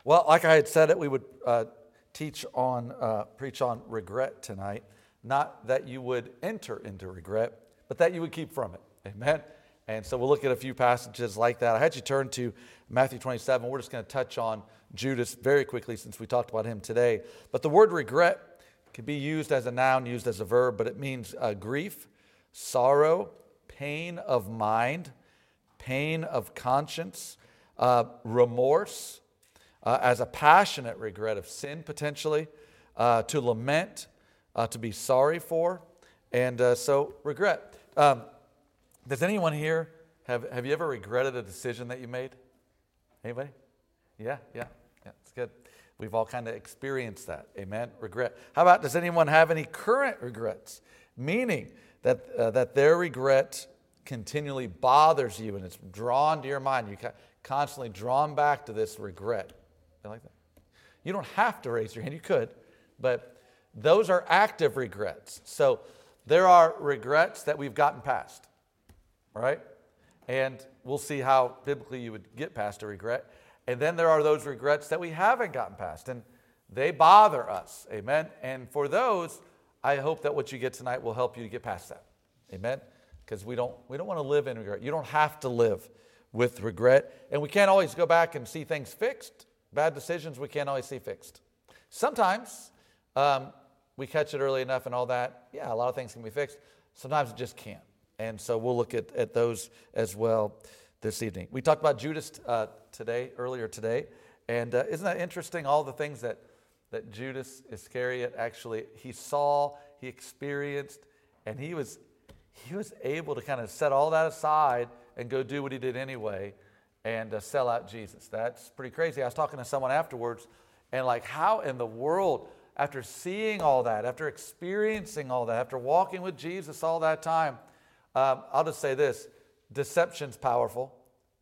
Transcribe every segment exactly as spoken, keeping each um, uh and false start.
Well, like I had said it, we would uh, teach on, uh, preach on regret tonight. Not that you would enter into regret, but that you would keep from it. Amen? And so we'll look at a few passages like that. I had you turn to Matthew twenty-seven. We're just going to touch on Judas very quickly since we talked about him today. But the word regret can be used as a noun, used as a verb, but it means uh, grief, sorrow, pain of mind, pain of conscience, uh, remorse, uh, as a passionate regret of sin potentially, uh, to lament, uh, to be sorry for, and uh, so regret. Um, does anyone here, have, have you ever regretted a decision that you made? Anybody? Yeah, yeah, yeah, it's good. We've all kind of experienced that, amen? Regret. How about, does anyone have any current regrets? Meaning that uh, that their regret continually bothers you and it's drawn to your mind. You're constantly drawn back to this regret. You like that? You don't have to raise your hand. You could, but those are active regrets. So there are regrets that we've gotten past, right? And we'll see how biblically you would get past a regret. And then there are those regrets that we haven't gotten past, and they bother us, amen? And for those, I hope that what you get tonight will help you to get past that, amen? Because we don't we don't want to live in regret. You don't have to live with regret, and we can't always go back and see things fixed. Bad decisions we can't always see fixed. Sometimes um, we catch it early enough and all that. Yeah, a lot of things can be fixed. Sometimes it just can't. And so we'll look at, at those as well this evening. We talked about Judas uh, today, earlier today. And uh, isn't that interesting, all the things that, that Judas Iscariot actually, he saw, he experienced, and he was he was able to kind of set all that aside and go do what he did anyway and uh, sell out Jesus. That's pretty crazy. I was talking to someone afterwards, and like, how in the world, after seeing all that, after experiencing all that, after walking with Jesus all that time, um, I'll just say this, deception's powerful,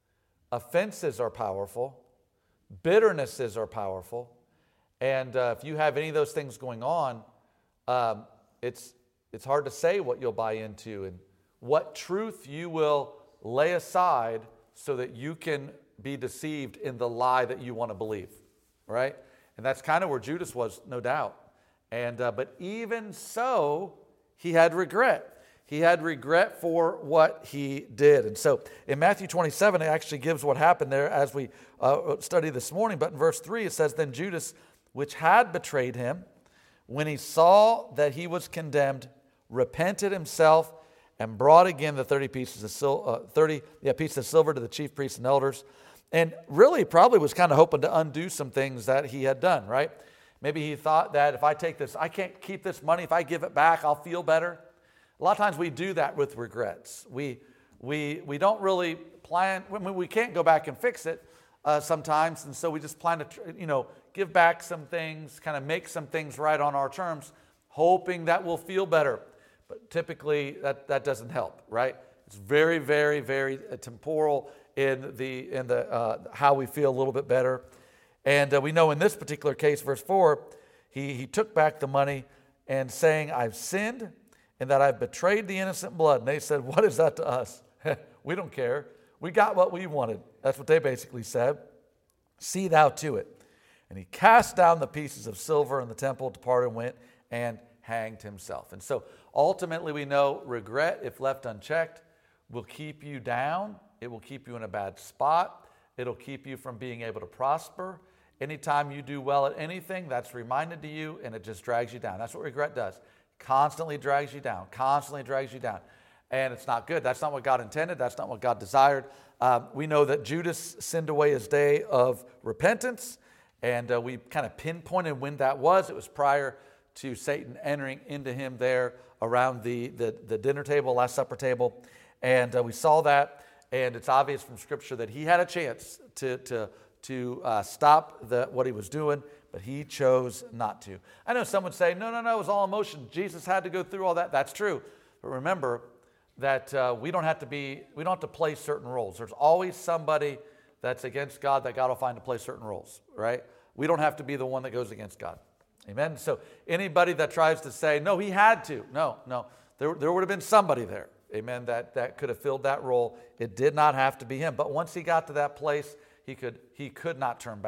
offenses are powerful, bitternesses are powerful, and uh, if you have any of those things going on, um, it's it's hard to say what you'll buy into and what truth you will lay aside so that you can be deceived in the lie that you want to believe, right? And that's kind of where Judas was, no doubt. And uh, but even so, he had regret. He had regret for what he did. And so in Matthew twenty-seven, it actually gives what happened there as we uh, study this morning. But in verse three, it says, "Then Judas, which had betrayed him, when he saw that he was condemned, repented himself and brought again the thirty pieces of sil- uh, thirty yeah, pieces of silver to the chief priests and elders." And really probably was kind of hoping to undo some things that he had done, right? Maybe he thought that if I take this, I can't keep this money. If I give it back, I'll feel better. A lot of times we do that with regrets. We we we don't really plan. I mean, we can't go back and fix it uh, sometimes, and so we just plan to, you know, give back some things, kind of make some things right on our terms, hoping that we'll feel better. But typically, that, that doesn't help, right? It's very, very, very temporal in the in the uh, how we feel a little bit better. And uh, we know in this particular case, verse four, he he took back the money and saying, "I've sinned, and that I've betrayed the innocent blood." And they said, "What is that to us? We don't care. We got what we wanted." That's what they basically said. "See thou to it." And he cast down the pieces of silver in the temple, departed and went and hanged himself. And so ultimately we know regret, if left unchecked, will keep you down. It will keep you in a bad spot. It'll keep you from being able to prosper. Anytime you do well at anything, that's reminded to you, and it just drags you down. That's what regret does. Constantly drags you down, constantly drags you down. And it's not good. That's not what God intended. That's not what God desired. Um, we know that Judas sinned away his day of repentance, and uh, we kind of pinpointed when that was. It was prior to Satan entering into him there around the, the, the dinner table, Last Supper table. And uh, we saw that, and it's obvious from Scripture that he had a chance to, to, to uh, stop the, what he was doing, but he chose not to. I know some would say, no, no, no, it was all emotion. Jesus had to go through all that. That's true. But remember that uh, we don't have to be, we don't have to play certain roles. There's always somebody that's against God that God will find to play certain roles, right? We don't have to be the one that goes against God. Amen? So anybody that tries to say, no, he had to. No, no. There, there would have been somebody there, amen, that, that could have filled that role. It did not have to be him. But once he got to that place, he could he could not turn back.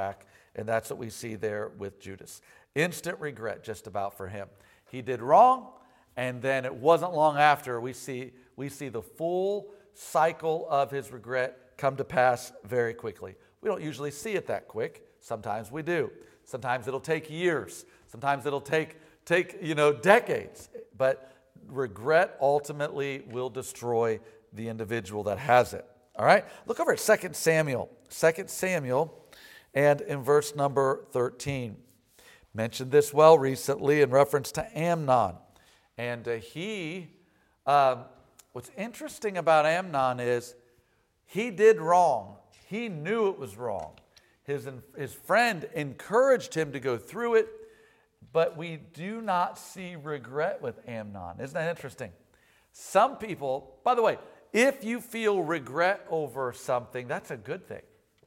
And that's what we see there with Judas. Instant regret just about for him. He did wrong, and then it wasn't long after we see, we see the full cycle of his regret come to pass very quickly. We don't usually see it that quick. Sometimes we do. Sometimes it'll take years. Sometimes it'll take, take you know, decades. But regret ultimately will destroy the individual that has it. All right? Look over at Second Samuel. Second Samuel, and in verse number thirteen. Mentioned this well recently in reference to Amnon. And uh, he, um, what's interesting about Amnon is he did wrong. He knew it was wrong. His, his friend encouraged him to go through it, but we do not see regret with Amnon. Isn't that interesting? Some people, by the way, if you feel regret over something, that's a good thing.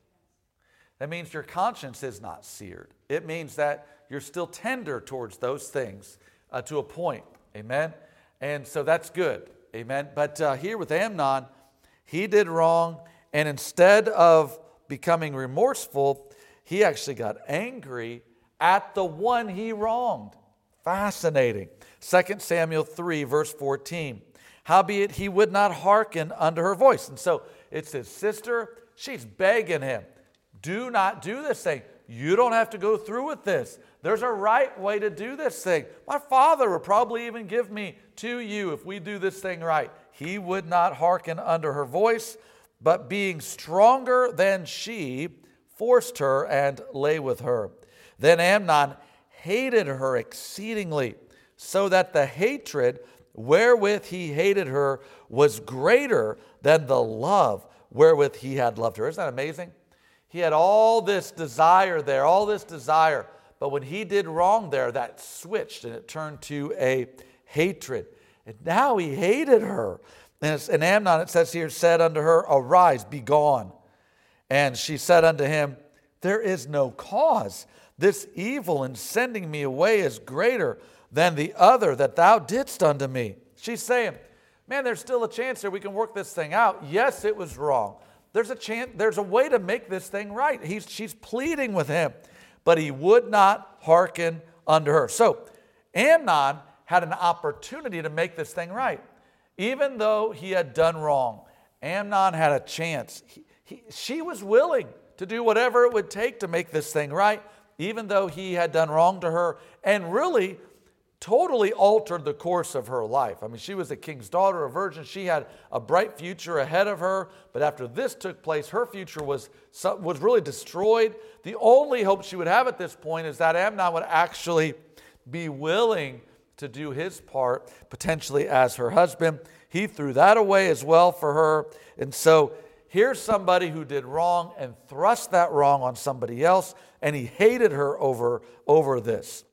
That means your conscience is not seared. It means that you're still tender towards those things uh, to a point. Amen? And so that's good. Amen? But uh, here with Amnon, he did wrong, and instead of becoming remorseful, he actually got angry at the one he wronged. Fascinating. Second Samuel three, verse fourteen. Howbeit he would not hearken unto her voice. And so it's his sister. She's begging him, do not do this thing. You don't have to go through with this. There's a right way to do this thing. My father will probably even give me to you if we do this thing right. He would not hearken unto her voice, but being stronger than she, forced her and lay with her. Then Amnon hated her exceedingly, so that the hatred wherewith he hated her was greater than the love wherewith he had loved her. Isn't that amazing? He had all this desire there, all this desire. But when he did wrong there, that switched and it turned to a hatred. And now he hated her. And, it's, and Amnon, it says here, said unto her, arise, be gone. And she said unto him, there is no cause. This evil in sending me away is greater than the other that thou didst unto me. She's saying, man, there's still a chance here we can work this thing out. Yes, it was wrong. There's a chance, there's a way to make this thing right. He's, she's pleading with him, but he would not hearken unto her. So Amnon had an opportunity to make this thing right. Even though he had done wrong, Amnon had a chance. He, he, she was willing to do whatever it would take to make this thing right, even though he had done wrong to her, and really totally altered the course of her life. I mean, she was a king's daughter, a virgin. She had a bright future ahead of her. But after this took place, her future was, was really destroyed. The only hope she would have at this point is that Amnon would actually be willing to do his part, potentially as her husband. He threw that away as well for her. And so here's somebody who did wrong and thrust that wrong on somebody else, and he hated her over, over this.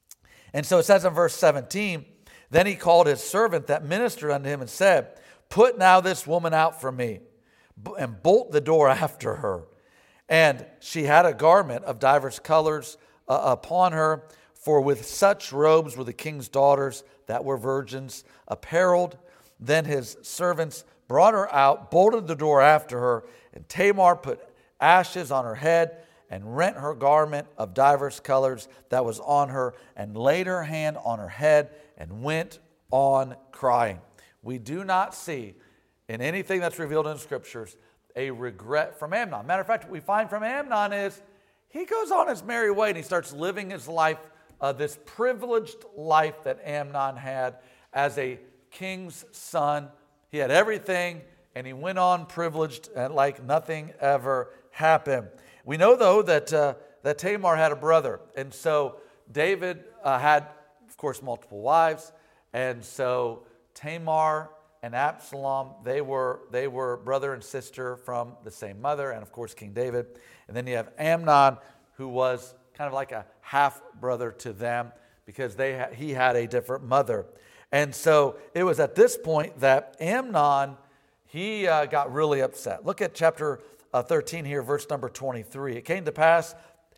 And so it says in verse seventeen, then he called his servant that ministered unto him and said, put now this woman out from me, and bolt the door after her. And she had a garment of divers colors uh, upon her, for with such robes were the king's daughters that were virgins apparelled. Then his servants brought her out, bolted the door after her, and Tamar put ashes on her head, and rent her garment of divers colors that was on her, and laid her hand on her head, and went on crying. We do not see in anything that's revealed in the Scriptures a regret from Amnon. Matter of fact, what we find from Amnon is he goes on his merry way, and he starts living his life, uh, this privileged life that Amnon had as a king's son. He had everything, and he went on privileged and like nothing ever happened. We know, though, that uh, that Tamar had a brother. And so David uh, had, of course, multiple wives. And so Tamar and Absalom, they were, they were brother and sister from the same mother. And, of course, King David. And then you have Amnon, who was kind of like a half-brother to them because they ha- he had a different mother. And so it was at this point that Amnon, he uh, got really upset. Look at chapter Uh, thirteen here, verse number twenty-three. It came to pass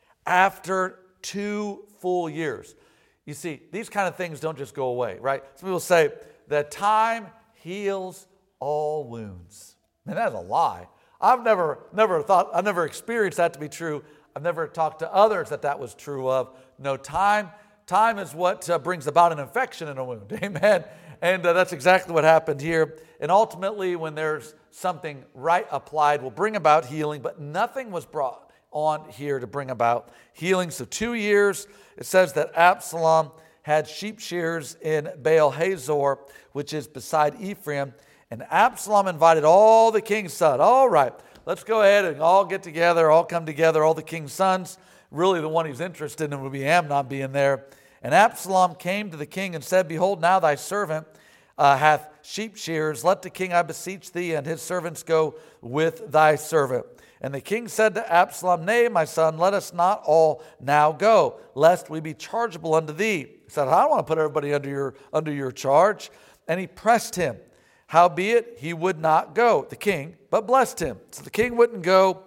after two full years. You see, these kind of things don't just go away, right? Some people say that time heals all wounds. Man, that's a lie. I've never, never thought, I've never experienced that to be true. I've never talked to others that that was true of. No, time, time is what uh, brings about an infection in a wound. Amen. And uh, that's exactly what happened here. And ultimately, when there's something right applied, will bring about healing, but nothing was brought on here to bring about healing. So two years, it says that Absalom had sheep shears in Baal Hazor, which is beside Ephraim. And Absalom invited all the king's sons. All right, let's go ahead and all get together, all come together, all the king's sons. Really, the one he's interested in would be Amnon being there. And Absalom came to the king and said, Behold, now thy servant uh, hath sheep shears. Let the king, I beseech thee, and his servants go with thy servant. And the king said to Absalom, Nay, my son, let us not all now go, lest we be chargeable unto thee. He said, I don't want to put everybody under your, under your charge. And he pressed him. Howbeit, he would not go, the king, but blessed him. So the king wouldn't go,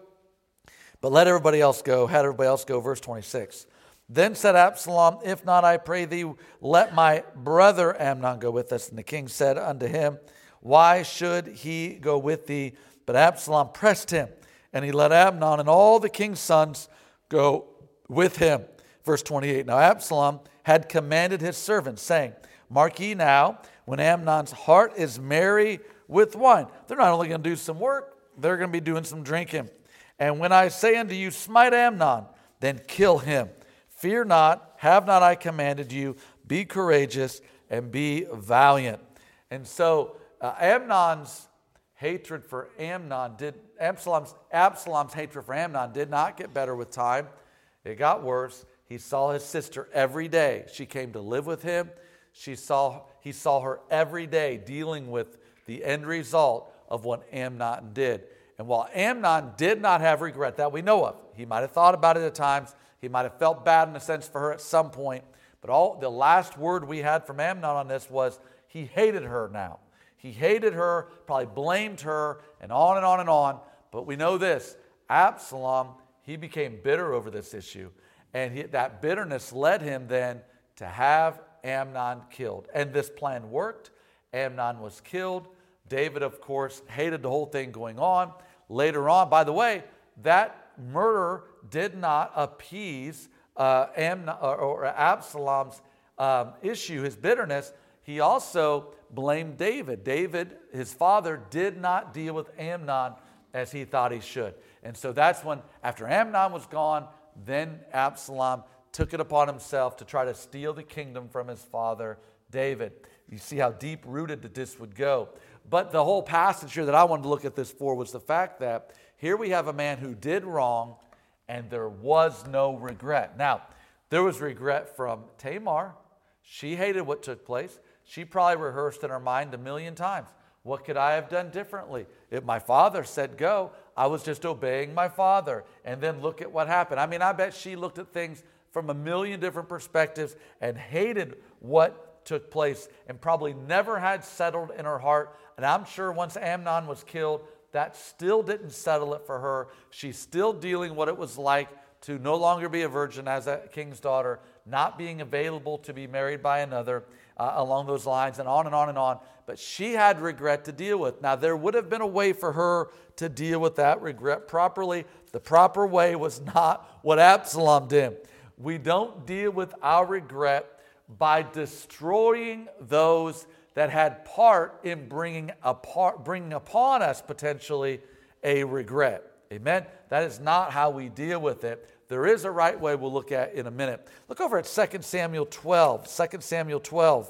but let everybody else go, had everybody else go. Verse twenty-six. Then said Absalom, If not, I pray thee, let my brother Amnon go with us. And the king said unto him, Why should he go with thee? But Absalom pressed him, and he let Amnon and all the king's sons go with him. Verse twenty-eight. Now Absalom had commanded his servants, saying, Mark ye now, when Amnon's heart is merry with wine. They're not only going to do some work, they're going to be doing some drinking. And when I say unto you, Smite Amnon, then kill him. Fear not, have not I commanded you? Be courageous and be valiant. And so uh, Amnon's hatred for Amnon did Absalom's Absalom's hatred for Amnon did not get better with time. It got worse. He saw his sister every day. She came to live with him. She saw he saw her every day dealing with the end result of what Amnon did. And while Amnon did not have regret that we know of, he might have thought about it at times. He might have felt bad in a sense for her at some point. But all the last word we had from Amnon on this was he hated her now. He hated her, probably blamed her, and on and on and on. But we know this, Absalom, he became bitter over this issue. And he, that bitterness led him then to have Amnon killed. And this plan worked. Amnon was killed. David, of course, hated the whole thing going on. Later on, by the way, that murder did not appease uh, Amnon, or, or Absalom's um, issue, his bitterness. He also blamed David. David, his father, did not deal with Amnon as he thought he should. And so that's when, after Amnon was gone, then Absalom took it upon himself to try to steal the kingdom from his father, David. You see how deep-rooted that this would go. But the whole passage here that I wanted to look at this for was the fact that here we have a man who did wrong and there was no regret. Now, there was regret from Tamar. She hated what took place. She probably rehearsed in her mind a million times. What could I have done differently? If my father said go, I was just obeying my father. And then look at what happened. I mean, I bet she looked at things from a million different perspectives and hated what took place and probably never had settled in her heart. And I'm sure once Amnon was killed, that still didn't settle it for her. She's still dealing what it was like to no longer be a virgin as a king's daughter, not being available to be married by another, uh, along those lines, and on and on and on. But she had regret to deal with. Now, there would have been a way for her to deal with that regret properly. The proper way was not what Absalom did. We don't deal with our regret by destroying those that had part in bringing, apart, bringing upon us potentially a regret. Amen? That is not how we deal with it. There is a right way we'll look at in a minute. Look over at Second Samuel twelve. Second Samuel twelve.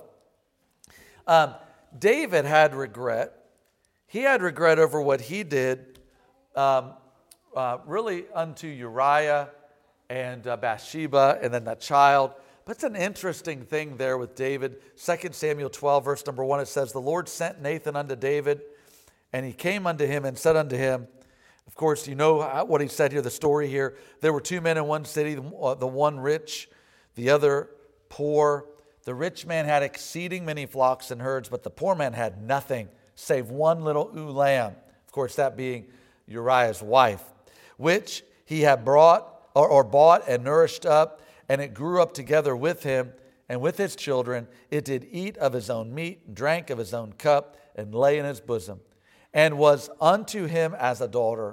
Um, David had regret. He had regret over what he did um, uh, really unto Uriah and uh, Bathsheba and then that child. But it's an interesting thing there with David. Second Samuel twelve, verse number one, it says, The Lord sent Nathan unto David, and he came unto him and said unto him, of course, you know what he said here, the story here. There were two men in one city, the one rich, the other poor. The rich man had exceeding many flocks and herds, but the poor man had nothing save one little ewe lamb. Of course, that being Uriah's wife, which he had brought or, or bought and nourished up, and it grew up together with him and with his children. It did eat of his own meat, and drank of his own cup, and lay in his bosom, and was unto him as a daughter.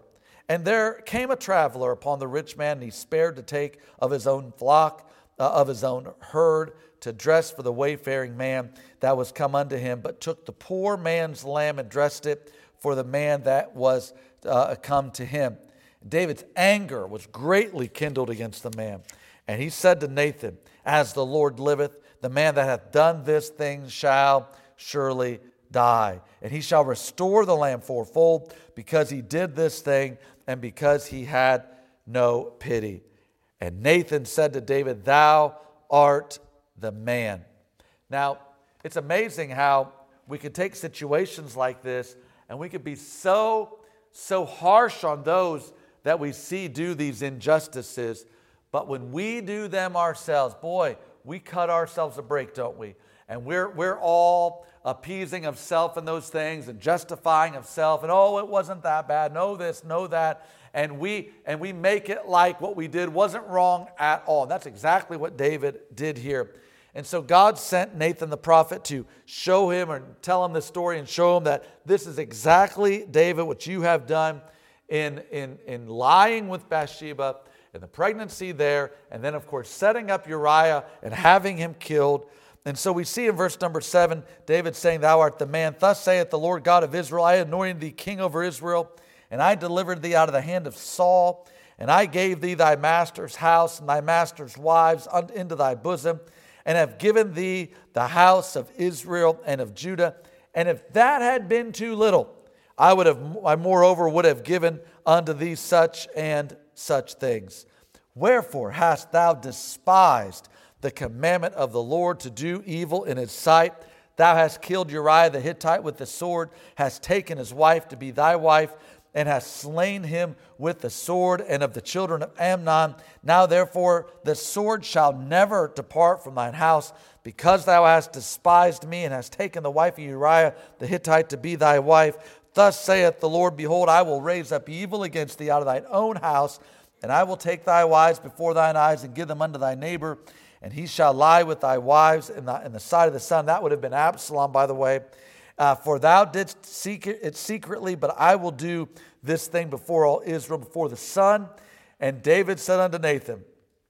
And there came a traveler upon the rich man, and he spared to take of his own flock, uh, of his own herd, to dress for the wayfaring man that was come unto him, but took the poor man's lamb and dressed it for the man that was uh, come to him. David's anger was greatly kindled against the man. And he said to Nathan, as the Lord liveth, the man that hath done this thing shall surely die. And he shall restore the lamb fourfold, because he did this thing, and because he had no pity. And Nathan said to David, thou art the man. Now, it's amazing how we could take situations like this, and we could be so, so harsh on those that we see do these injustices. But when we do them ourselves, boy, we cut ourselves a break, don't we? And we're, we're all appeasing of self in those things and justifying of self. And, oh, it wasn't that bad. No this, no that. And we, and we make it like what we did wasn't wrong at all. And that's exactly what David did here. And so God sent Nathan the prophet to show him or tell him this story and show him that this is exactly, David, what you have done in, in, in lying with Bathsheba, in the pregnancy there, and then, of course, setting up Uriah and having him killed. And so we see in verse number seven, David saying, thou art the man. Thus saith the Lord God of Israel, I anointed thee king over Israel, and I delivered thee out of the hand of Saul, and I gave thee thy master's house and thy master's wives into thy bosom, and have given thee the house of Israel and of Judah. And if that had been too little, I would have, I moreover would have given unto thee such and such things. Wherefore hast thou despised the commandment of the Lord to do evil in his sight? Thou hast killed Uriah the Hittite with the sword, hast taken his wife to be thy wife, and hast slain him with the sword, and of the children of Amnon. Now therefore the sword shall never depart from thine house, because thou hast despised me, and hast taken the wife of Uriah the Hittite to be thy wife. Thus saith the Lord, behold, I will raise up evil against thee out of thine own house, and I will take thy wives before thine eyes, and give them unto thy neighbor, and he shall lie with thy wives in the, in the sight of the sun. That would have been Absalom, by the way. Uh, for thou didst seek it secretly, but I will do this thing before all Israel, before the sun. And David said unto Nathan,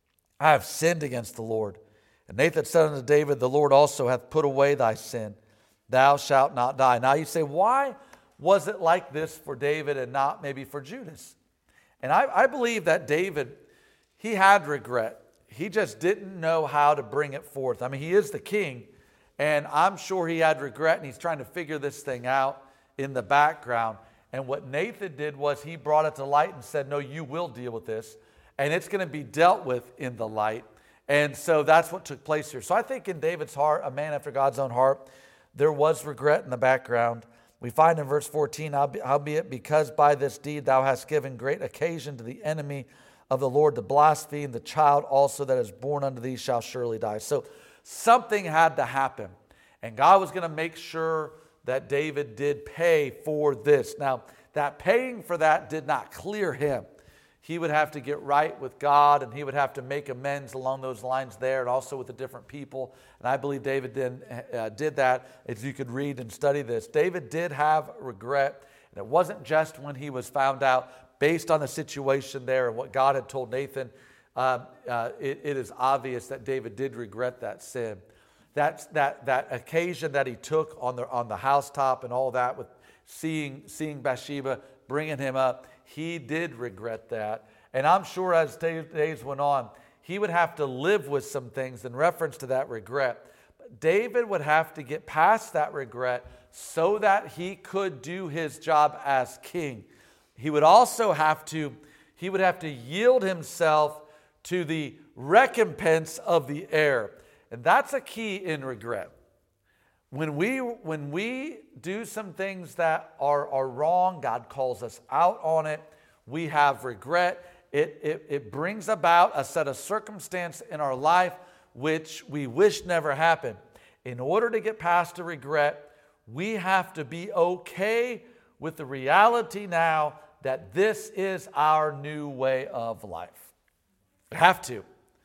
I have sinned against the Lord. And Nathan said unto David, the Lord also hath put away thy sin. Thou shalt not die. Now you say, why was it like this for David and not maybe for Judas? And I, I believe that David, he had regret. He just didn't know how to bring it forth. I mean, he is the king, and I'm sure he had regret, and he's trying to figure this thing out in the background. And what Nathan did was he brought it to light and said, no, you will deal with this, and it's going to be dealt with in the light. And so that's what took place here. So I think in David's heart, a man after God's own heart, there was regret in the background. We find in verse fourteen, howbeit because by this deed thou hast given great occasion to the enemy of the Lord to blaspheme, the child also that is born unto thee shall surely die. So something had to happen. And God was going to make sure that David did pay for this. Now, that paying for that did not clear him. He would have to get right with God, and he would have to make amends along those lines there, and also with the different people. And I believe David did, uh, did that. If you could read and study this, David did have regret. And it wasn't just when he was found out, based on the situation there and what God had told Nathan. Uh, uh, it, it is obvious that David did regret that sin. That's, that, that occasion that he took on the, on the housetop and all that, with seeing, seeing Bathsheba, bringing him up, he did regret that. And I'm sure as days went on, he would have to live with some things in reference to that regret. But David would have to get past that regret so that he could do his job as king. He would also have to, he would have to yield himself to the recompense of the heir. And that's a key in regret. When we, when we do some things that are, are wrong, God calls us out on it, we have regret. It, it, it brings about a set of circumstance in our life which we wish never happened. In order to get past the regret, we have to be okay with the reality now that this is our new way of life. We have to.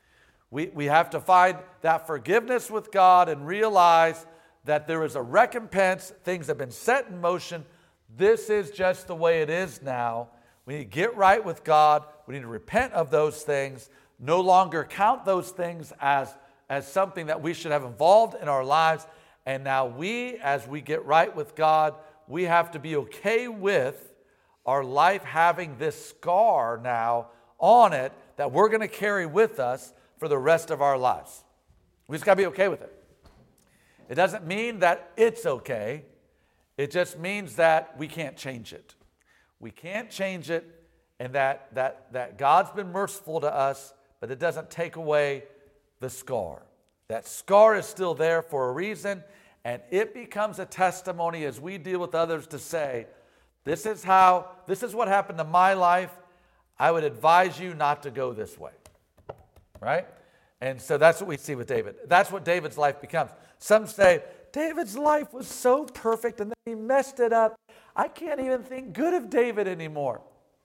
We, we have to find that forgiveness with God and realize that there is a recompense. Things have been set in motion. This is just the way it is now. We need to get right with God. We need to repent of those things, no longer count those things as, as something that we should have involved in our lives. And now we, as we get right with God, we have to be okay with our life having this scar now on it that we're going to carry with us for the rest of our lives. We just got to be okay with it. It doesn't mean that it's okay. It just means that we can't change it. We can't change it, and that, that, that God's been merciful to us, but it doesn't take away the scar. That scar is still there for a reason, and it becomes a testimony as we deal with others to say, this is how, this is what happened to my life. I would advise you not to go this way. Right? And so that's what we see with David. That's what David's life becomes. Some say, David's life was so perfect and then he messed it up. I can't even think good of David anymore.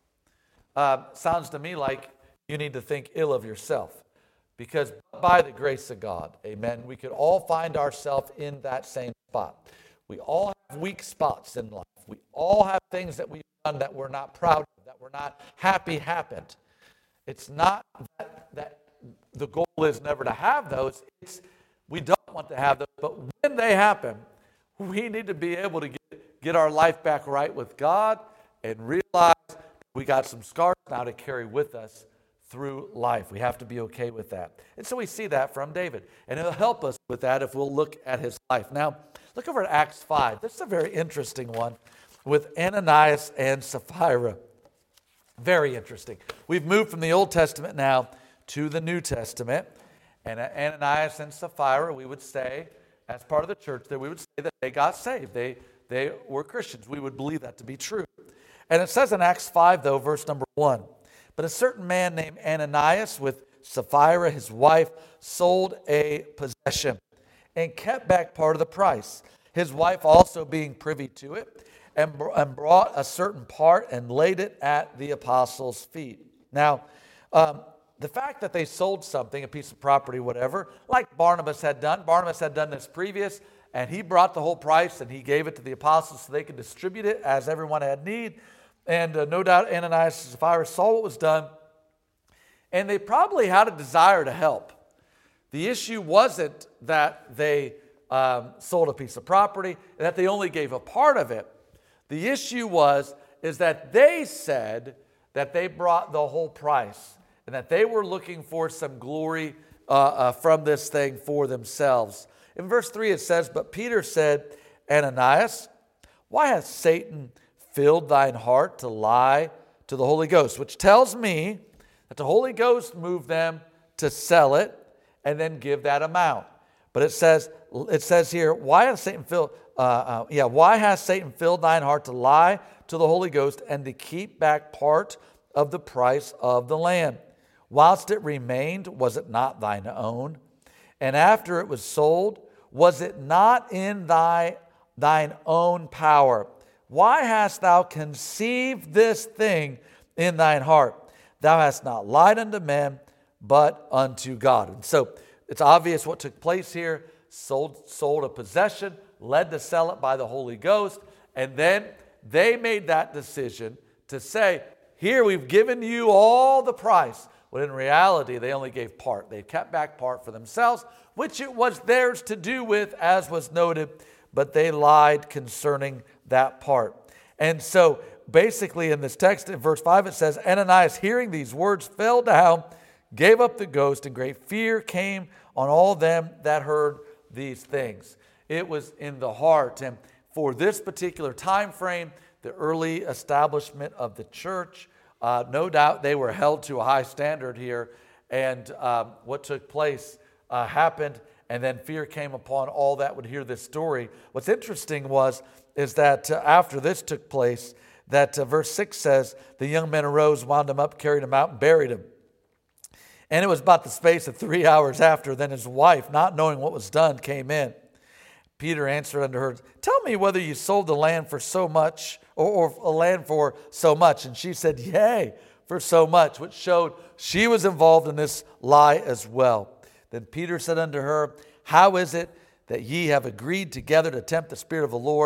Uh, sounds to me like you need to think ill of yourself. Because by the grace of God, amen, we could all find ourselves in that same spot. We all have weak spots in life. We all have things that we've done that we're not proud of, that we're not happy happened. It's not that, that the goal is never to have those. It's we don't want to have those. But when they happen, we need to be able to get, get our life back right with God and realize we got some scars now to carry with us through life. We have to be okay with that. And so we see that from David. And it'll help us with that if we'll look at his life. Now, look over at Acts five. This is a very interesting one with Ananias and Sapphira. Very interesting. We've moved from the Old Testament now to the New Testament. And Ananias and Sapphira, we would say, as part of the church, that we would say that they got saved. They, they were Christians. We would believe that to be true. And it says in Acts five, though, verse number one, but a certain man named Ananias with Sapphira, his wife, sold a possession and kept back part of the price. His wife also being privy to it, and, and brought a certain part and laid it at the apostles' feet. Now, um, the fact that they sold something, a piece of property, whatever, like Barnabas had done, Barnabas had done this previous, and he brought the whole price and he gave it to the apostles so they could distribute it as everyone had need. And uh, no doubt Ananias and Sapphira saw what was done, and they probably had a desire to help. The issue wasn't that they um, sold a piece of property, and that they only gave a part of it. The issue was is that they said that they brought the whole price, and that they were looking for some glory uh, uh, from this thing for themselves. In verse three it says, but Peter said, Ananias, why hath Satan filled thine heart to lie to the Holy Ghost? Which tells me that the Holy Ghost moved them to sell it and then give that amount. But it says, it says here, why hath Satan filled, uh, uh, yeah, why hath Satan filled thine heart to lie to the Holy Ghost and to keep back part of the price of the land? Whilst it remained, was it not thine own? And after it was sold, was it not in thy thine own power? Why hast thou conceived this thing in thine heart? Thou hast not lied unto men, but unto God. And so it's obvious what took place here. Sold, sold a possession, led to sell it by the Holy Ghost, and then they made that decision to say, here, we've given you all the price. When in reality, they only gave part. They kept back part for themselves, which it was theirs to do with, as was noted, but they lied concerning that part. And so basically in this text in verse five, it says, Ananias, hearing these words, fell down, gave up the ghost, and great fear came on all them that heard these things. It was in the heart. And for this particular time frame, the early establishment of the church, uh, no doubt they were held to a high standard here. And um, what took place uh, happened, and then fear came upon all that would hear this story. What's interesting was, is that uh, after this took place, that uh, verse six says, the young men arose, wound him up, carried him out, and buried him. And it was about the space of three hours after, then his wife, not knowing what was done, came in. Peter answered unto her, tell me whether you sold the land for so much, or, or a land for so much. And she said, yea, for so much, which showed she was involved in this lie as well. Then Peter said unto her, how is it that ye have agreed together to tempt the Spirit of the Lord?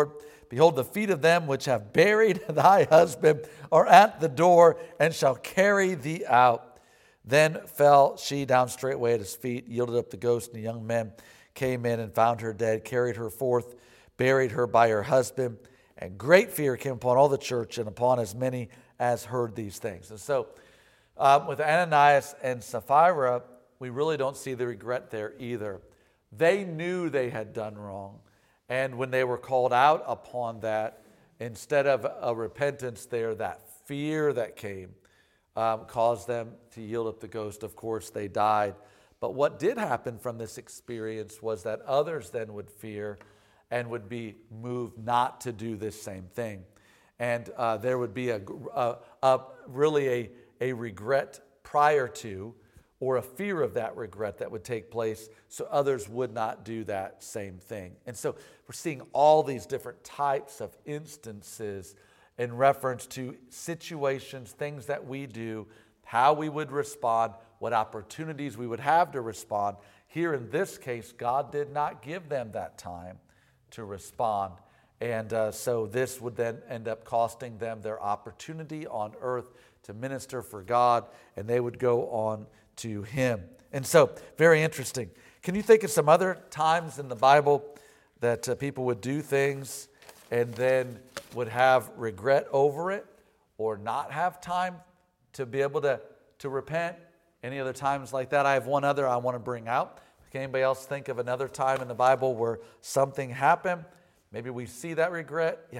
behold, the feet of them which have buried thy husband are at the door, and shall carry thee out. Then fell she down straightway at his feet, yielded up the ghost, and the young men came in and found her dead, carried her forth, buried her by her husband. And great fear came upon all the church and upon as many as heard these things. And so um, with Ananias and Sapphira, we really don't see the regret there either. They knew they had done wrong. And when they were called out upon that, instead of a repentance there, that fear that came um, caused them to yield up the ghost. Of course, they died. But what did happen from this experience was that others then would fear and would be moved not to do this same thing. And uh, there would be a, a, a really a, a regret prior to, or a fear of that regret that would take place, so others would not do that same thing. And so we're seeing all these different types of instances in reference to situations, things that we do, how we would respond, what opportunities we would have to respond. Here in this case, God did not give them that time to respond. And uh, so this would then end up costing them their opportunity on earth to minister for God, and they would go on to Him. And so, very interesting. Can you think of some other times in the Bible that uh, people would do things and then would have regret over it, or not have time to be able to, to repent? Any other times like that? I have one other I want to bring out. Can anybody else think of another time in the Bible where something happened? Maybe we see that regret. Yeah.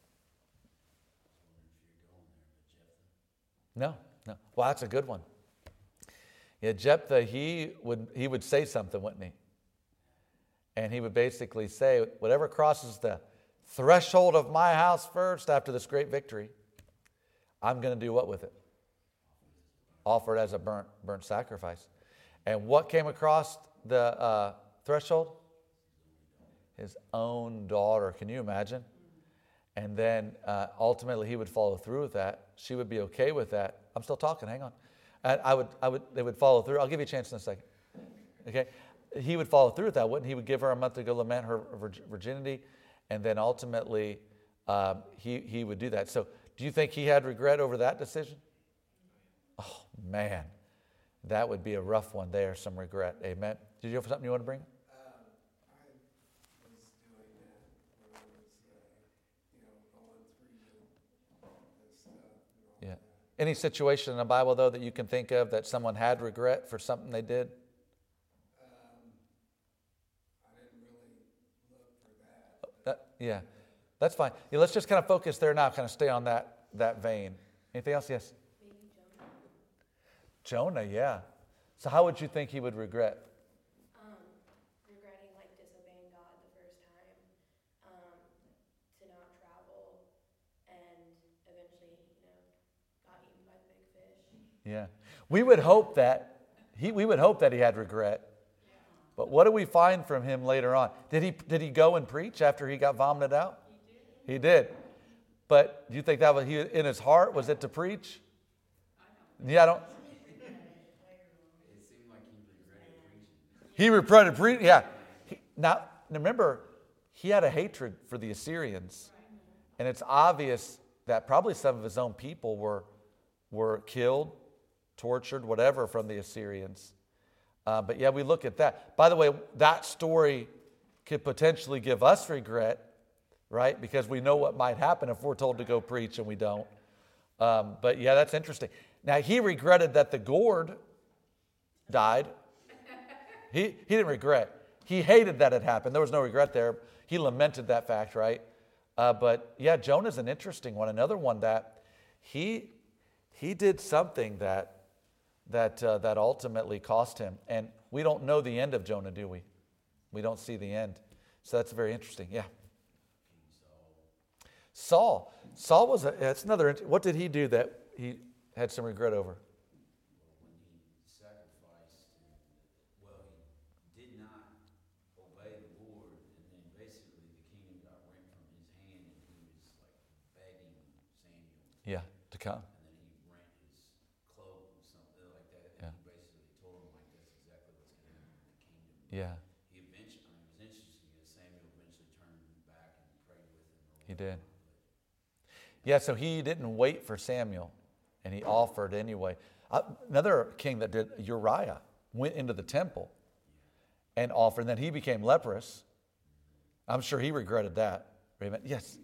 No, no. Well, that's a good one. Yeah, Jephthah, he would he would say something, wouldn't he? And he would basically say, whatever crosses the threshold of my house first after this great victory, I'm going to do what with it? Offer it as a burnt burnt sacrifice. And what came across the uh, threshold? His own daughter. Can you imagine? And then uh, ultimately he would follow through with that. She would be okay with that. I'm still talking. Hang on. And I would, I would, they would follow through. I'll give you a chance in a second. Okay, he would follow through with that, wouldn't he? He would give her a month to go lament her virginity, and then ultimately um, he he would do that. So, do you think he had regret over that decision? Oh man, that would be a rough one there. Some regret. Amen. Did you have something you want to bring? Yeah. Any situation in the Bible, though, that you can think of that someone had regret for something they did? Um, I didn't really look for that. that yeah, that's fine. Yeah, let's just kind of focus there now, kind of stay on that, that vein. Anything else? Yes? Maybe Jonah. Jonah, yeah. So how would you think he would regret? Um, regretting like disobeying God the first time, um, to not travel, and eventually, you know, got eaten by the big fish. Yeah. We would hope that he we would hope that he had regret. But what do we find from him later on? Did he did he go and preach after he got vomited out? He did. He did. But do you think that was he in his heart? Was it to preach? Yeah, I don't. It seemed like he regretted preaching. He regretted preaching. Yeah. He, now remember, he had a hatred for the Assyrians, and it's obvious that probably some of his own people were were killed, tortured, whatever, from the Assyrians. Uh, but yeah, we look at that. By the way, that story could potentially give us regret, right? Because we know what might happen if we're told to go preach and we don't. Um, but yeah, that's interesting. Now, he regretted that the gourd died. He, he didn't regret. He hated that it happened. There was no regret there. He lamented that fact, right? Uh, but yeah, Jonah's an interesting one. Another one that he he did something that that uh, that ultimately cost him. And we don't know the end of Jonah, do we? We don't see the end. So that's very interesting. Yeah. Saul. Saul was a, that's another, what did he do that he had some regret over? When he sacrificed, well, he did not obey the Lord, and then basically the kingdom got rent from his hand, and he was like begging Samuel. Yeah, to come. And then he rent his clothes, something like that. And Yeah. he basically told him, like, that's exactly what's going to happen in the kingdom. Yeah. He eventually, I mean, it was interesting that Samuel eventually turned back and prayed with him or He did. Yeah, so he didn't wait for Samuel, and he offered anyway. Uh, another king that did, Uriah, went into the temple and offered, and then he became leprous. I'm sure he regretted that. Amen. Yes.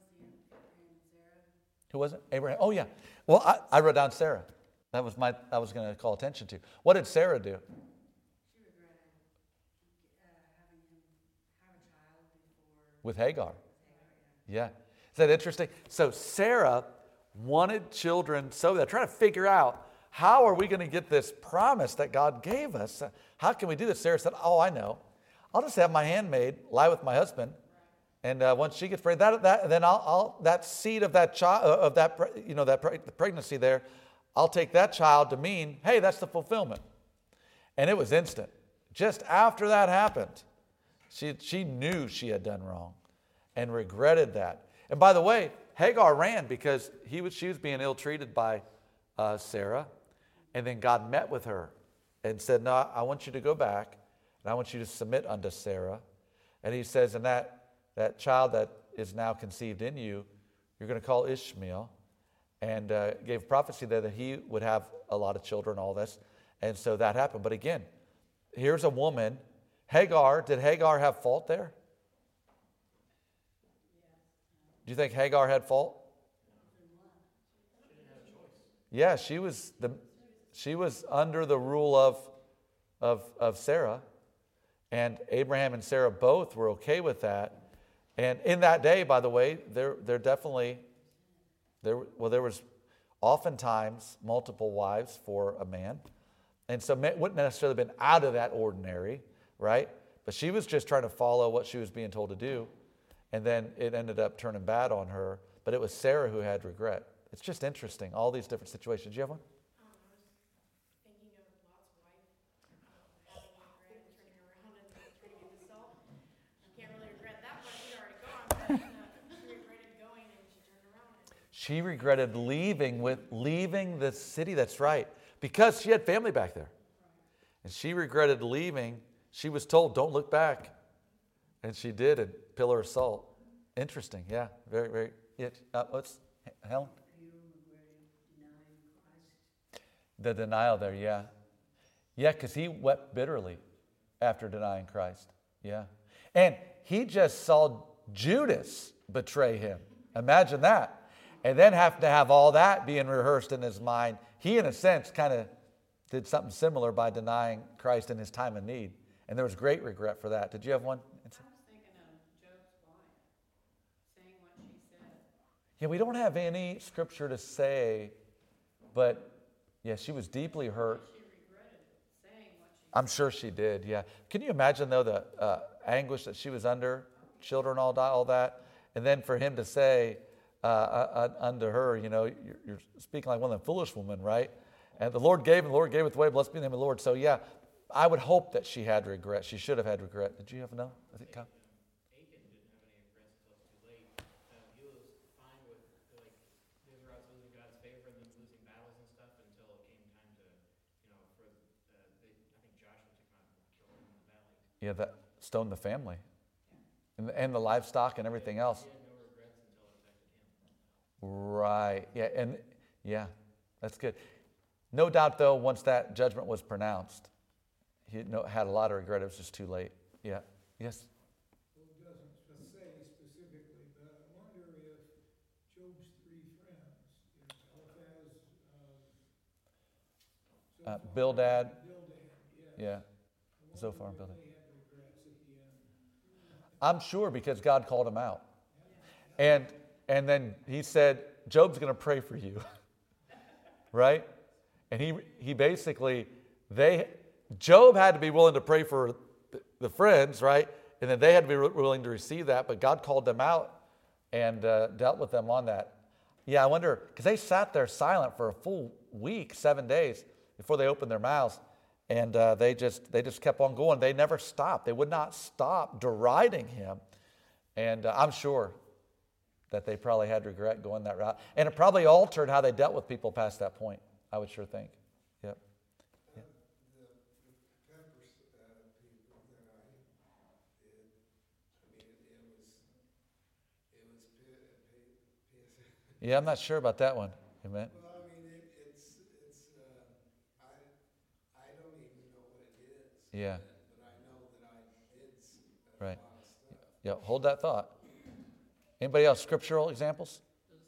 Who was it? Abraham. Oh, yeah. Well, I, I wrote down Sarah. That was my. I was going to call attention to. What did Sarah do? She regretted uh, having him have a child before. With Hagar. Yeah. Is that interesting? So Sarah wanted children so that trying to figure out how are we going to get this promise that God gave us? How can we do this? Sarah said, "Oh, I know. I'll just have my handmaid lie with my husband, and uh, once she gets pregnant, that, that then I'll, I'll that seed of that child of that you know that pre- the pregnancy there, I'll take that child to mean, hey, that's the fulfillment." And it was instant. Just after that happened, she she knew she had done wrong, and regretted that. And by the way, Hagar ran because he was she was being ill-treated by uh, Sarah, and then God met with her and said, "No, I want you to go back, and I want you to submit unto Sarah." And he says, "And that that child that is now conceived in you, you're going to call Ishmael." And uh, gave prophecy there that he would have a lot of children, all this. And so that happened. But again, here's a woman. Hagar, did Hagar have fault there? Do you think Hagar had fault? Yeah, she was the she was under the rule of of of Sarah, and Abraham and Sarah both were okay with that. And in that day, by the way, there there definitely there well there was oftentimes multiple wives for a man, and so it wouldn't necessarily been out of that ordinary, right? But she was just trying to follow what she was being told to do. And then it ended up turning bad on her. But it was Sarah who had regret. It's just interesting, all these different situations. Do you have one? Um, I was thinking of Lot's wife um, having regret and turning around and turning into salt. You can't really regret that one. She'd already gone. But, uh, she regretted going and she turned around. And She regretted leaving with leaving the city. That's right, because she had family back there, and she regretted leaving. She was told, "Don't look back," and she did. And pillar of salt. Interesting. Yeah. Very, very. Yeah. Uh, what's Helen? The denial there. Yeah. Yeah, because he wept bitterly after denying Christ. Yeah. And he just saw Judas betray him. Imagine that. And then have to have all that being rehearsed in his mind. He, in a sense, kind of did something similar by denying Christ in his time of need. And there was great regret for that. Did you have one? I was thinking of Job's wife saying what she said. Yeah, we don't have any scripture to say, but yeah, she was deeply hurt. She regretted saying what she I'm sure she did, yeah. Can you imagine, though, the uh, anguish that she was under, children all die, all that, and then for him to say uh, uh, unto her, you know, you're, you're speaking like one of the foolish women, right? And the Lord gave, and the Lord gave it away, blessed be the name of the Lord. So yeah, I would hope that she had regret. She should have had regret. Did you have no? I think, Kyle? Achan didn't have any regrets until it was too late. Um, he was fine with like the Israelites losing God's favor and them losing battles and stuff until it came time to, you know, for uh, they, I think Joshua took him out and killed him in the valley. Yeah, that stoned the family, and the, and the livestock and everything else. He had no regrets until it affected him. Right. Yeah, and yeah, that's good. No doubt, though, once that judgment was pronounced, he no, had a lot of regret. It was just too late. Yeah. Yes? Well, it doesn't say specifically, but I wonder if Job's three friends, if Eliphaz, um, Uh, Zophar, Bildad. and Bildad, yeah. Yeah. I wonder Zophar and if Bildad. they had regrets at the end. I'm sure because God called him out. And and then he said, Job's going to pray for you. Right? And he he basically, they, Job had to be willing to pray for the friends, right? And then they had to be willing to receive that, but God called them out and uh, dealt with them on that. Yeah, I wonder, because they sat there silent for a full week, seven days, before they opened their mouths. And uh, they just they just kept on going. They never stopped. They would not stop deriding him. And uh, I'm sure that they probably had regret going that route. And it probably altered how they dealt with people past that point, I would sure think. Yep. The, the Peppers uh, people that I did, I mean, it, it was, it was, Yeah, I'm not sure about that one. Amen. Well, I mean, it, it's, it's, uh, I, I don't even know what it is. Yeah. But, but I know that I did s- a Right. lot of stuff. Yeah, hold that thought. Anybody else? Scriptural examples?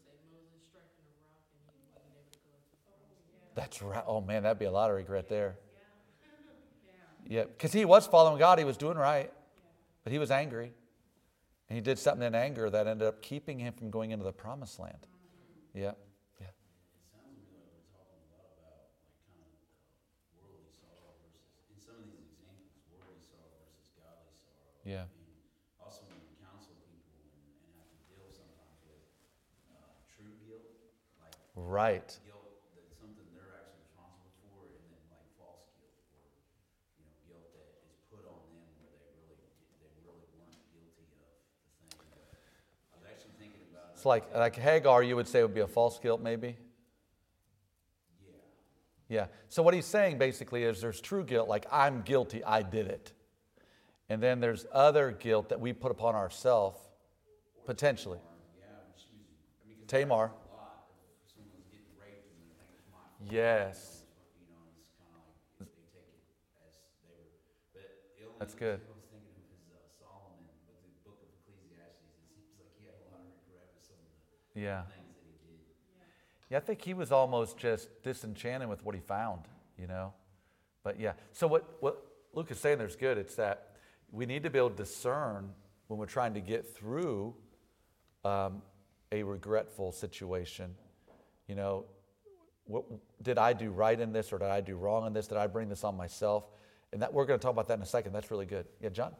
That's right. Oh, man, that'd be a lot of regret there. Yeah, because he was following God. He was doing right. But he was angry. And he did something in anger that ended up keeping him from going into the promised land. Yeah, yeah. It sounds to me like we're talking a lot about like kind of uh, worldly sorrow versus, in some of these examples, worldly sorrow versus godly sorrow. Yeah. And also when you counsel people and, and have to deal sometimes with uh, true guilt, like Right. guilt that's something they're actually responsible for, and then like false guilt or you know guilt that is put on them where they really they really weren't guilty of the thing. But I was actually thinking about It's like, like Hagar, you would say would be a false guilt, maybe? yeah. Yeah. So what he's saying basically is there's true guilt, like I'm guilty, I did it. And then there's other guilt that we put upon ourselves, potentially. Yeah, when she was, I mean, 'cause Tamar. that happens a lot if someone was getting raped and they're thinking it's my fault. Yes. You know, it's kind of like they take it as they were. But the only That's other good. thing I was thinking of is uh, Solomon with the book of Ecclesiastes. It seems like he had a lot of regret with some of the Yeah. things that he did. Yeah, I think he was almost just disenchanted with what he found, you know. But yeah, so what, what Luke is saying there's good. It's that we need to be able to discern when we're trying to get through um, a regretful situation. You know, what, did I do right in this or did I do wrong in this? Did I bring this on myself? And that we're going to talk about that in a second. That's really good. Yeah, John?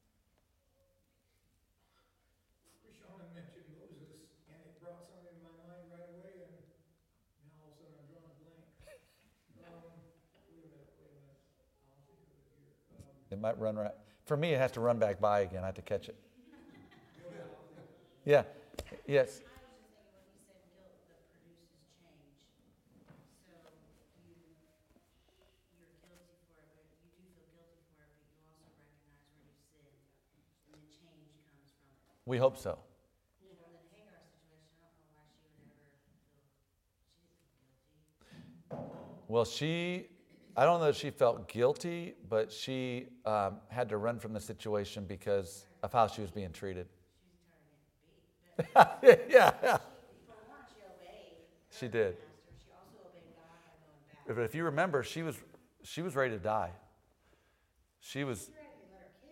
Shauna mentioned Moses, and it brought something to my mind right away, and now all of a sudden I'm drawing a blank. Um, wait a minute, wait a minute, I'll think of it here. Um, It might run right. For me, it has to run back by again. I have to catch it. Yeah. Yes. I was just thinking when he said guilt that produces change. So you, you're guilty for it, but you do feel guilty for it, but you also recognize where you sinned, and then change comes from it. We hope so. You know, in Hagar's situation, I don't know why she would ever feel, she didn't feel guilty. Well, she, I don't know if she felt guilty, but she um, had to run from the situation because of how she was being treated. She was tired of getting beat, but yeah, yeah. for one, she obeyed her She did. master. She also obeyed God by going back. But if you remember, she was she was ready to die. She was, She ready to let her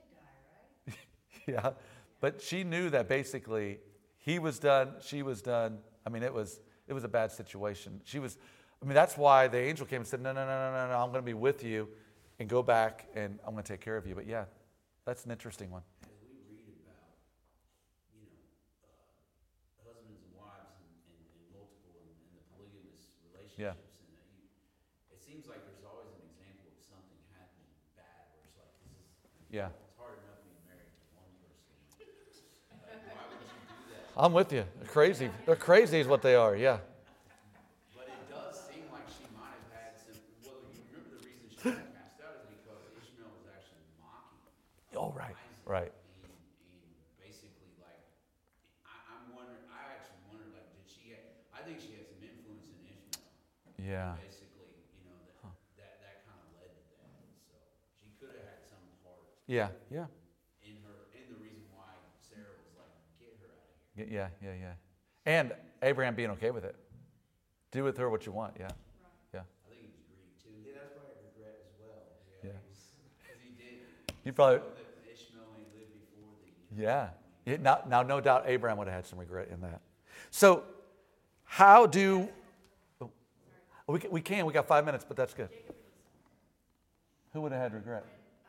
kid die, right? yeah. But she knew that basically he was done, she was done. I mean, it was it was a bad situation. She was, I mean, that's why the angel came and said, no, no, no, no, no, no, I'm going to be with you and go back and I'm going to take care of you. But yeah, that's an interesting one. As we read about, you know, uh, husbands and wives and, and, and multiple and, and the polygamous Yeah. relationships, and uh, you, it seems like there's always an example of something happening bad where it's like, this is, Yeah. it's hard enough being married to one person. Like, why would you do that? I'm with you. They're crazy. They're crazy is what they are. Yeah. But it does seem like she might have had some, well, you remember the reason she got cast out is because Ishmael was actually mocking Oh, right. Isaac. Right. And, and basically, like, I, I'm wondering, I actually wondered, like, did she have, I think she had some influence in Ishmael. Yeah. Basically, you know, that, Huh. that, that kind of led to that. So she could have had some part Yeah. Yeah. in her, in the reason why Sarah was like, get her out of here. Yeah. Yeah. Yeah. And Abraham being okay with it. Do with her what you want. Yeah. Yeah. I think he was greedy too. Yeah, that's probably a regret as well. Yeah. Because he did. You probably. know that Ishmael he lived before the. Yeah. It, now, now, no doubt Abraham would have had some regret in that. So, how do. Oh, we, can, we can. We got five minutes, but that's good. Who would have had regret?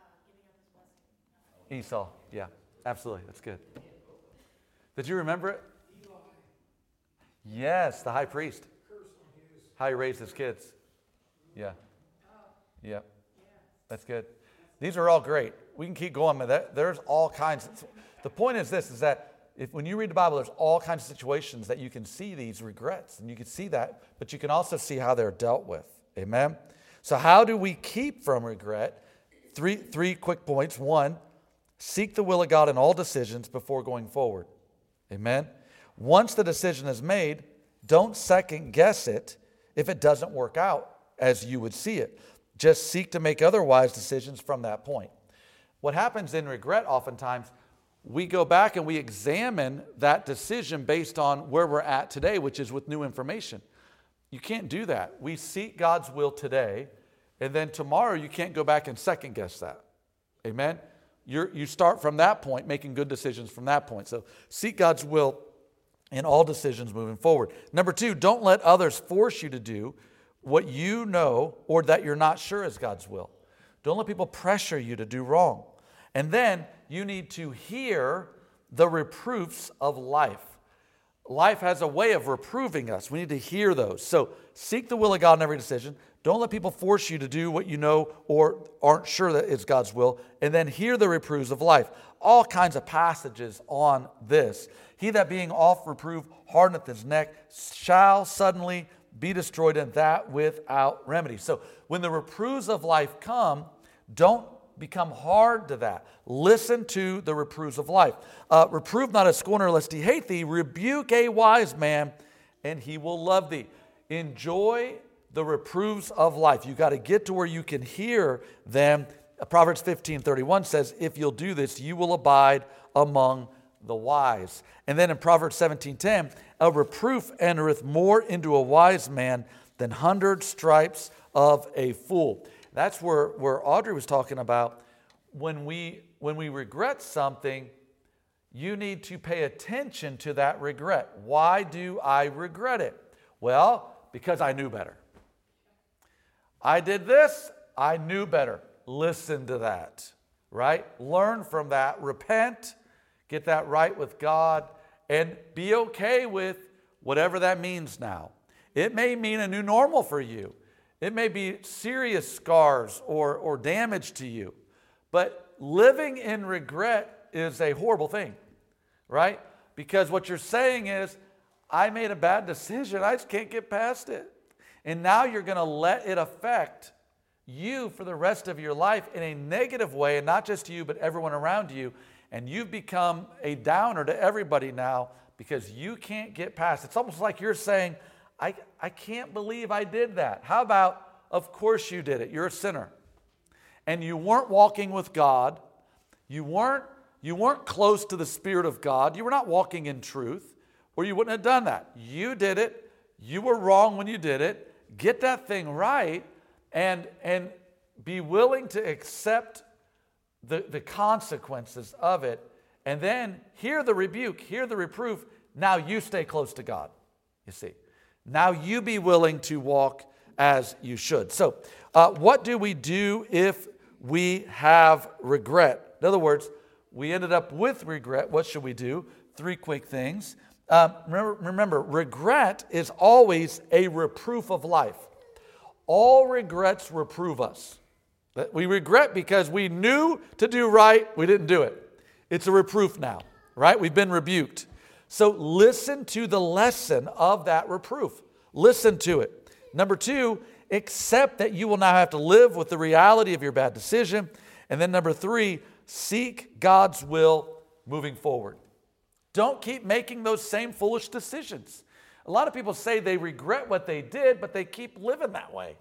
Esau. Yeah. Absolutely. That's good. Did you remember it? Yes, the high priest. How he raised his kids. Yeah. Yeah. That's good. These are all great. We can keep going, but there's all kinds. Of, the point is this, is that if when you read the Bible, there's all kinds of situations that you can see these regrets, and you can see that, but you can also see how they're dealt with. Amen? So how do we keep from regret? Three, three quick points. One, seek the will of God in all decisions before going forward. Amen? Once the decision is made, Don't second guess it if it doesn't work out as you would see it. Just seek to make other wise decisions from that point. What happens in regret oftentimes, we go back and we examine that decision based on where we're at today, which is with new information. You can't do that. We seek God's will today, and then tomorrow you can't go back and second guess that. Amen? You're, you start from that point, making good decisions from that point. So seek God's will in all decisions moving forward. Number two, don't let others force you to do what you know or that you're not sure is God's will. Don't let people pressure you to do wrong. And then you need to hear the reproofs of life. Life has a way of reproving us. We need to hear those. So seek the will of God in every decision. Don't let people force you to do what you know or aren't sure that it's God's will. And then hear the reproofs of life. All kinds of passages on this. He that being oft reproved hardeneth his neck shall suddenly be destroyed, and that without remedy. So when the reproofs of life come, don't become hard to that. Listen to the reproofs of life. Uh, reprove not a scorner lest he hate thee. Rebuke a wise man, and he will love thee. Enjoy the reproofs of life. You got to get to where you can hear them. Proverbs fifteen thirty-one says, if you'll do this, you will abide among the wise. And then in Proverbs seventeen ten, a reproof entereth more into a wise man than hundred stripes of a fool. That's where, where Audrey was talking about. When we, when we regret something, you need to pay attention to that regret. Why do I regret it? Well, because I knew better. I did this, I knew better. Listen to that, right? Learn from that. Repent, get that right with God, and be okay with whatever that means now. It may mean a new normal for you. It may be serious scars or, or damage to you. But living in regret is a horrible thing, right? Because what you're saying is, I made a bad decision. I just can't get past it. And now you're going to let it affect you for the rest of your life in a negative way, and not just you, but everyone around you. And you've become a downer to everybody now because you can't get past it. It's almost like you're saying, I, I can't believe I did that. How about, of course you did it. You're a sinner. And you weren't walking with God. You weren't, you weren't close to the Spirit of God. You were not walking in truth, or you wouldn't have done that. You did it. You were wrong when you did it. Get that thing right, and, and be willing to accept the, the consequences of it, and then hear the rebuke, hear the reproof. Now you stay close to God, you see. Now you be willing to walk as you should. So uh, what do we do if we have regret? In other words, we ended up with regret. What should we do? Three quick things. Um, remember, remember, regret is always a reproof of life. All regrets reprove us. We regret because we knew to do right, we didn't do it. It's a reproof now, right? We've been rebuked. So listen to the lesson of that reproof. Listen to it. Number two, accept that you will now have to live with the reality of your bad decision. And then number three, seek God's will moving forward. Don't keep making those same foolish decisions. A lot of people say they regret what they did, but they keep living that way.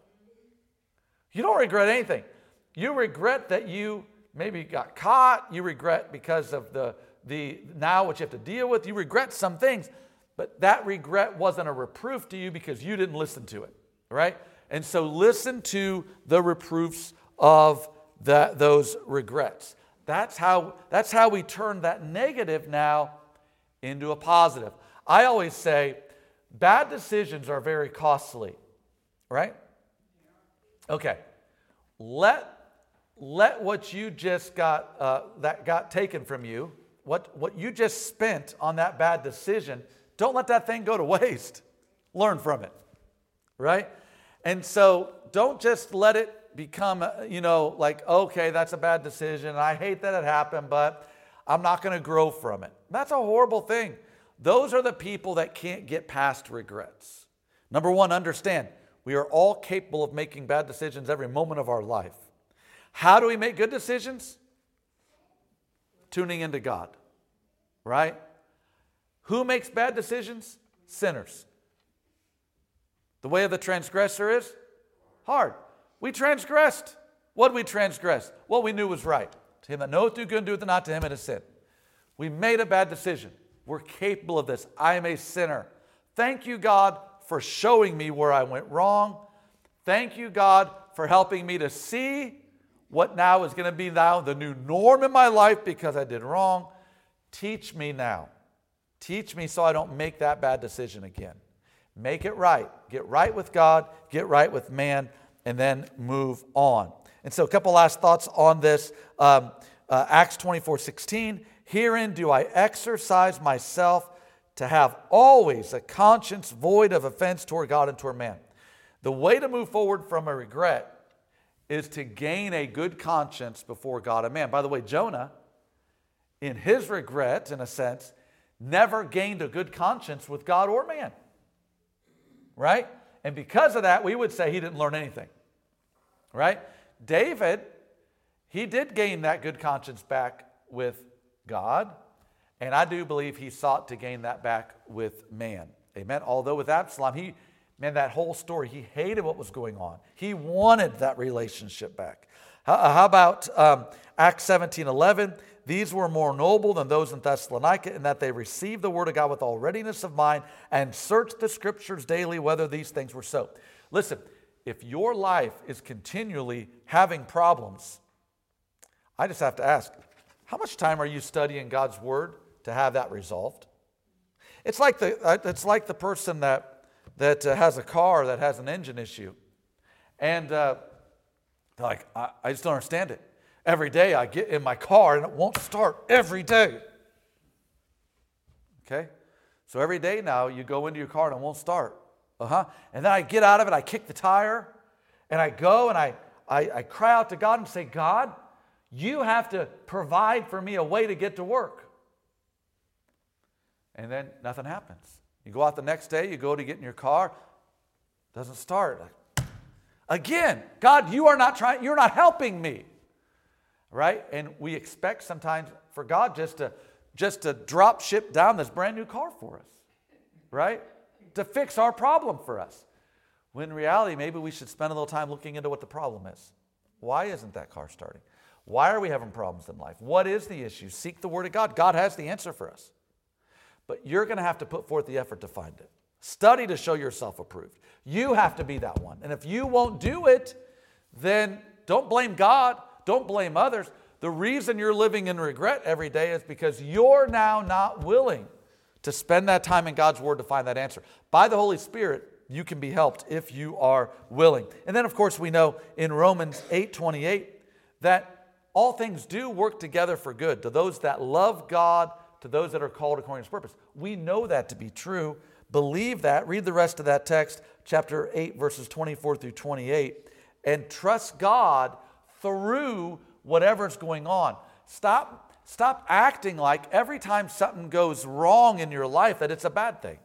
You don't regret anything. You regret that you maybe got caught. You regret because of the, the now what you have to deal with. You regret some things, but that regret wasn't a reproof to you because you didn't listen to it, right? And so listen to the reproofs of the, those regrets. That's how, that's how we turn that negative now into a positive. I always say bad decisions are very costly, right? Okay. Let, let what you just got, uh, that got taken from you, what, what you just spent on that bad decision, don't let that thing go to waste. Learn from it, right? And so don't just let it become, you know, like, okay, that's a bad decision. I hate that it happened, but I'm not going to grow from it. That's a horrible thing. Those are the people that can't get past regrets. Number one, understand, we are all capable of making bad decisions every moment of our life. How do we make good decisions? Tuning into God, right? Who makes bad decisions? Sinners. The way of the transgressor is hard. We transgressed. What did we transgress? What we knew was right. To him that knoweth do good and doeth it not, to him it is sin. We made a bad decision. We're capable of this. I am a sinner. Thank you, God, for showing me where I went wrong. Thank you, God, for helping me to see what now is going to be now the new norm in my life because I did wrong. Teach me now. Teach me so I don't make that bad decision again. Make it right. Get right with God, get right with man, and then move on. And so a couple last thoughts on this. Um, uh, Acts twenty-four sixteen, herein do I exercise myself to have always a conscience void of offense toward God and toward man. The way to move forward from a regret is to gain a good conscience before God and man. By the way, Jonah, in his regret, in a sense, never gained a good conscience with God or man. Right? And because of that, we would say he didn't learn anything. Right? David, he did gain that good conscience back with God. And I do believe he sought to gain that back with man. Amen? Although with Absalom, he, man, that whole story, he hated what was going on. He wanted that relationship back. How, how about um, Acts seventeen eleven? These were more noble than those in Thessalonica in that they received the word of God with all readiness of mind and searched the scriptures daily whether these things were so. Listen, if your life is continually having problems, I just have to ask, how much time are you studying God's word to have that resolved? It's like the, it's like the person that, that uh, has a car that has an engine issue. And uh, they're like, I, I just don't understand it. Every day I get in my car and it won't start every day. Okay? So every day now you go into your car and it won't start. Uh-huh. And then I get out of it, I kick the tire, and I go and I, I, I cry out to God and say, God, you have to provide for me a way to get to work. And then nothing happens. You go out the next day, you go to get in your car, doesn't start. Again, God, you are not trying, you're not helping me. Right? And we expect sometimes for God just to just to drop ship down this brand new car for us. Right? To fix our problem for us. When in reality, maybe we should spend a little time looking into what the problem is. Why isn't that car starting? Why are we having problems in life? What is the issue? Seek the word of God. God has the answer for us. But you're going to have to put forth the effort to find it. Study to show yourself approved. You have to be that one. And if you won't do it, then don't blame God. Don't blame others. The reason you're living in regret every day is because you're now not willing to spend that time in God's word to find that answer. By the Holy Spirit, you can be helped if you are willing. And then, of course, we know in Romans eight twenty-eight that all things do work together for good to those that love God, to those that are called according to his purpose. We know that to be true. Believe that. Read the rest of that text, chapter eight, verses twenty-four through twenty-eight, and trust God through whatever's going on. Stop, stop acting like every time something goes wrong in your life that it's a bad thing.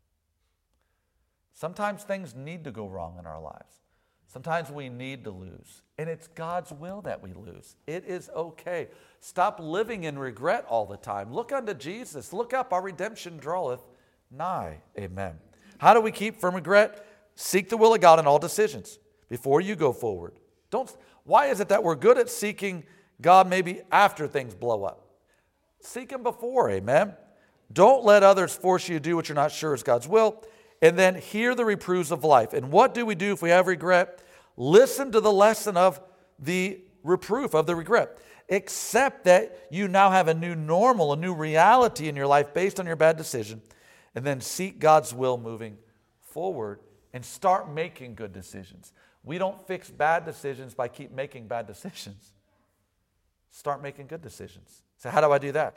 Sometimes things need to go wrong in our lives. Sometimes we need to lose. And it's God's will that we lose. It is okay. Stop living in regret all the time. Look unto Jesus. Look up. Our redemption draweth nigh. Amen. How do we keep from regret? Seek the will of God in all decisions before you go forward. Don't. Why is it that we're good at seeking God maybe after things blow up? Seek him before. Amen. Don't let others force you to do what you're not sure is God's will. And then hear the reproofs of life. And what do we do if we have regret? Listen to the lesson of the reproof, of the regret. Accept that you now have a new normal, a new reality in your life based on your bad decision. And then seek God's will moving forward and start making good decisions. We don't fix bad decisions by keep making bad decisions. Start making good decisions. So how do I do that?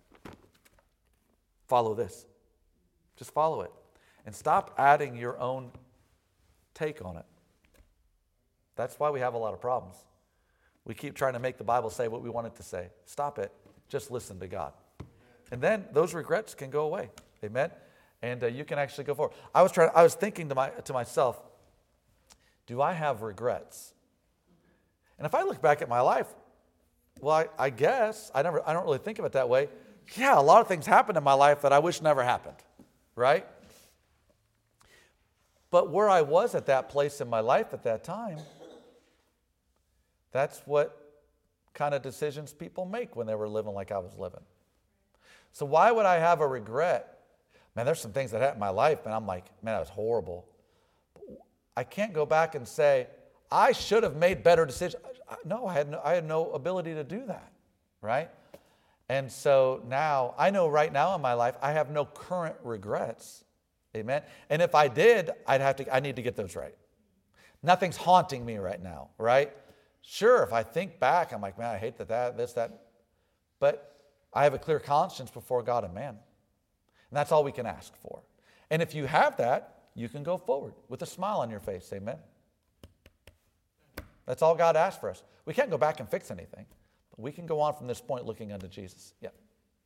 Follow this. Just follow it. And stop adding your own take on it. That's why we have a lot of problems. We keep trying to make the Bible say what we want it to say. Stop it. Just listen to God. And then those regrets can go away. Amen? And uh, you can actually go forward. I was trying. I was thinking to my to myself, do I have regrets? And if I look back at my life, well, I, I guess I never. I don't really think of it that way. Yeah, a lot of things happened in my life that I wish never happened. Right? But where I was at that place in my life at that time, that's what kind of decisions people make when they were living like I was living. So why would I have a regret? Man, there's some things that happened in my life, and I'm like, man, that was horrible. I can't go back and say, I should have made better decisions. No, I had no, I had no ability to do that, right? And so now, I know right now in my life, I have no current regrets. Amen. And if I did, I'd have to, I need to get those right. Nothing's haunting me right now, right? Sure, if I think back, I'm like, man, I hate that, that, this, that. But I have a clear conscience before God and man. And that's all we can ask for. And if you have that, you can go forward with a smile on your face. Amen. That's all God asks for us. We can't go back and fix anything. But we can go on from this point looking unto Jesus. Yeah.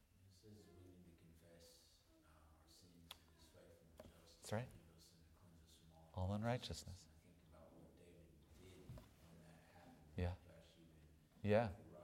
That's right. All unrighteousness. Yeah. Yeah.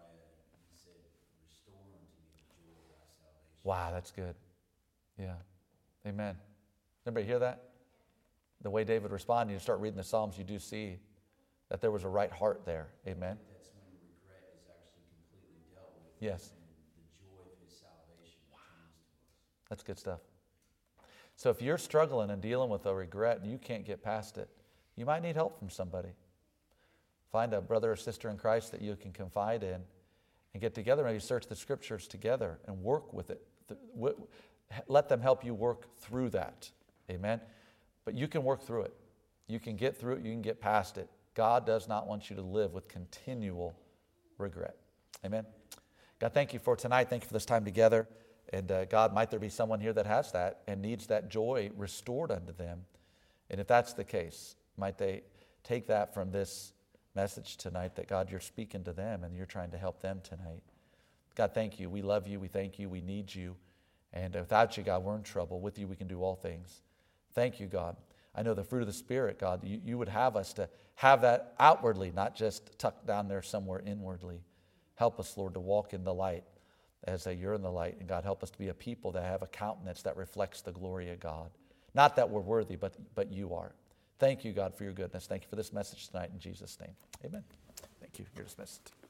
Wow, that's good. Yeah. Amen. Anybody hear that? The way David responded, you start reading the Psalms, you do see that there was a right heart there. Amen. That's when regret is actually completely dealt with. Yes. And the joy of his salvation comes to us. That's good stuff. So if you're struggling and dealing with a regret and you can't get past it, you might need help from somebody. Find a brother or sister in Christ that you can confide in and get together. Maybe search the scriptures together and work with it. Let them help you work through that. Amen. But you can work through it. You can get through it. You can get past it. God does not want you to live with continual regret. Amen. God, thank you for tonight. Thank you for this time together. And uh, God, might there be someone here that has that and needs that joy restored unto them. And if that's the case, might they take that from this message tonight that, God, you're speaking to them and you're trying to help them tonight. God, thank you. We love you. We thank you. We need you. And without you, God, we're in trouble. With you, we can do all things. Thank you, God. I know the fruit of the Spirit, God, you, you would have us to have that outwardly, not just tucked down there somewhere inwardly. Help us, Lord, to walk in the light as a, you're in the light. And God, help us to be a people that have a countenance that reflects the glory of God. Not that we're worthy, but, but you are. Thank you, God, for your goodness. Thank you for this message tonight in Jesus' name. Amen. Thank you. You're dismissed.